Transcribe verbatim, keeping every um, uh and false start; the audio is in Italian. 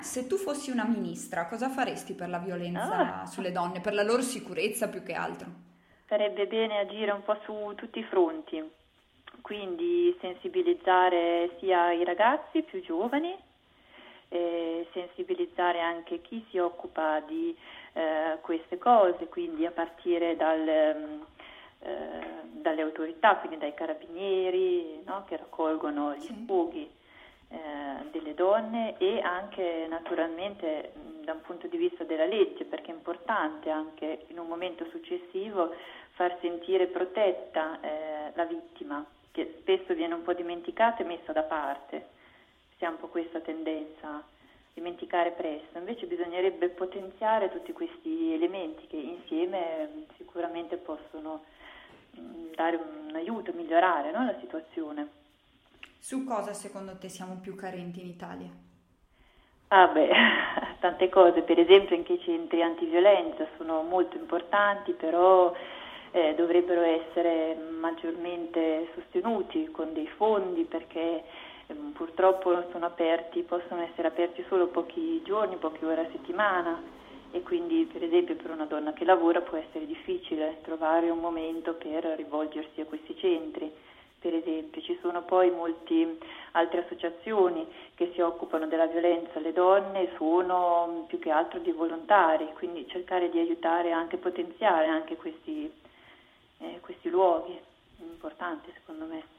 Se tu fossi una ministra, cosa faresti per la Ah, violenza sulle donne, per la loro sicurezza più che altro? sarebbe bene agire un po' su tutti i fronti, quindi sensibilizzare sia i ragazzi più giovani, eh, sensibilizzare anche chi si occupa di eh, queste cose, quindi a partire dal, ehm, eh, dalle autorità, quindi dai carabinieri, no, che raccolgono gli Sì. sfoghi eh, delle donne, e anche naturalmente mh, da un punto di vista della legge, perché è importante anche in un momento successivo far sentire protetta eh, la vittima, che spesso viene un po' dimenticata e messa da parte. Si ha un po' questa tendenza a dimenticare presto, invece bisognerebbe potenziare tutti questi elementi che insieme mh, sicuramente possono mh, dare un aiuto, migliorare, no, la situazione. Su cosa secondo te siamo più carenti in Italia? Ah beh, tante cose, per esempio anche i centri antiviolenza sono molto importanti, però eh, dovrebbero essere maggiormente sostenuti con dei fondi, perché ehm, purtroppo sono aperti, possono essere aperti solo pochi giorni, poche ore a settimana, e quindi per esempio per una donna che lavora può essere difficile trovare un momento per rivolgersi a questi centri. Per esempio, ci sono poi molte altre associazioni che si occupano della violenza alle donne, sono più che altro di volontari, quindi cercare di aiutare anche, potenziare anche questi, eh, questi luoghi, è importante secondo me.